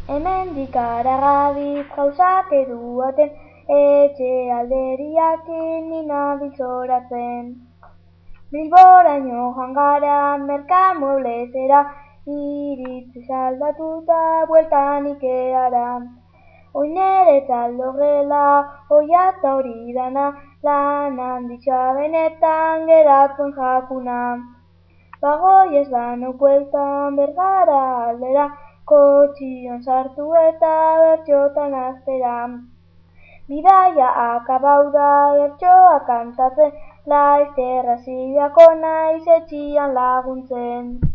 Hemendik Aragadiz gauzak eduaten, etxe alderiakin ninabil zoratzen. Bilboraino joan gara merkamueblezera, iritzi saldatuta bueltan Ikeara. Oin ere txaldogela, oiata hori dana, lan handitxa benetan geratzen jakuna. Bagoi ez danok bueltan Bergara aldera, kotxion sartu eta bertxotan aztera. Bidaia akabau da bertxoa kantatzen, laizterra zibiako naiz etxian laguntzen.